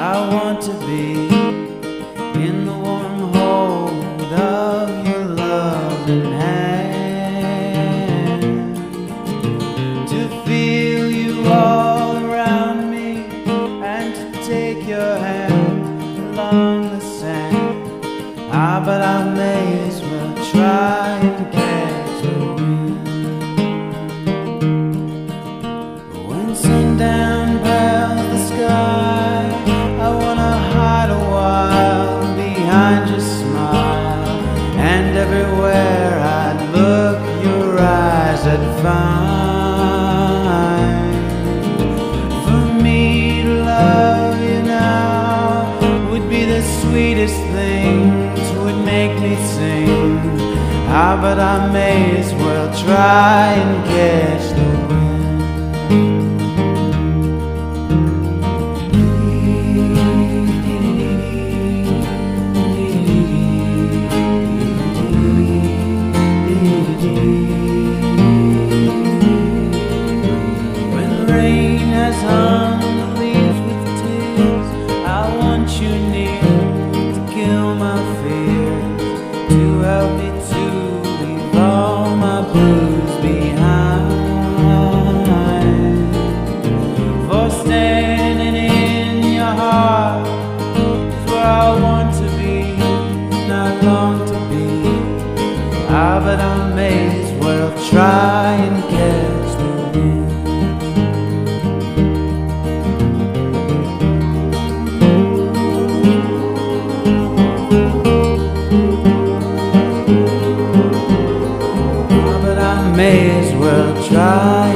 I want to be in the warm hold of your loving hand, to feel you all around me and to take your hand along the sand. But I may as well try and catch the wind. When sundown bells the sky, I wanna hide a while behind your smile, and everywhere I'd look, your eyes I'd find. For me to love you now would be the sweetest thing, would make me sing. But I may as well try and catch the wind. When the rain has hung the leaves with tears, I want you near to kill my fears, to help me to leave all my blues behind. For standing in your heart is where I want to be, not long to be. But I may as well try and catch the wind. May as well try